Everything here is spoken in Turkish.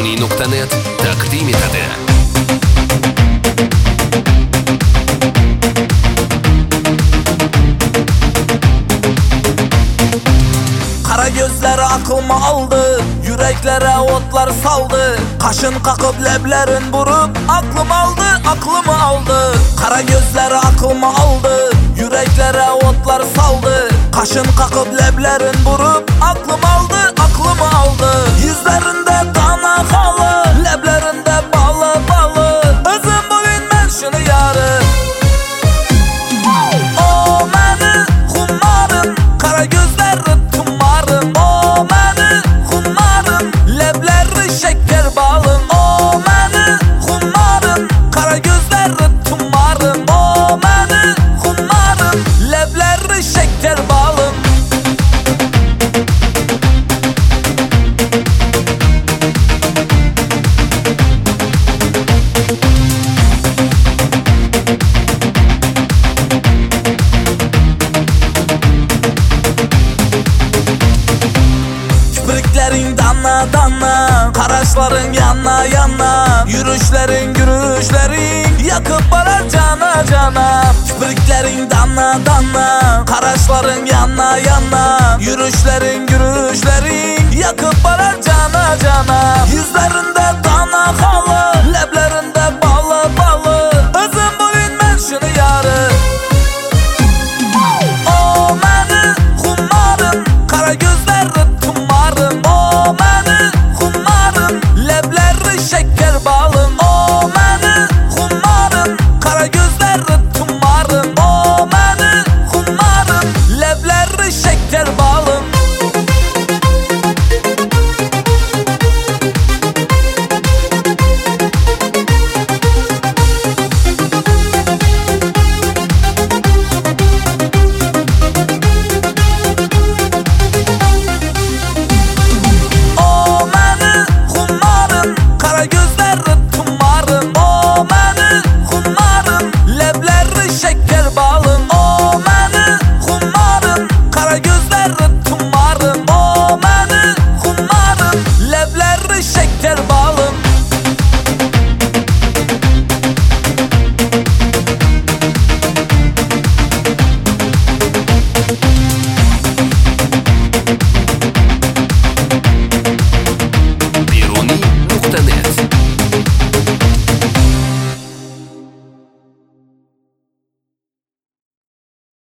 Sony.net taqdim etadi. Kara gözleri aklıma aldı, yüreklere otlar saldı. Kaşın kakıp leblerin vurup aklımı aldı. Kara gözleri aklıma aldı, yüreklere otlar saldı. Kaşın kakıp leblerin vurup aklımı aldı. Yüzlerinde dana halı, leblerinde balı. Özüm bu bilmem şunu yarı. O məni xumarım, kara gözləri tumarım. O məni xumarım, lebləri şeker balım. O məni xumarım, kara gözləri tumarım. O məni xumarım, lebləri şeker balım. Kipriklerin dana, karaşların yana. Yürüşlerin yakıp barar cana. Kipriklerin dana, karaşların yana. Yürüşlerin yakıp barar cana. Yüzlerinde dana halı,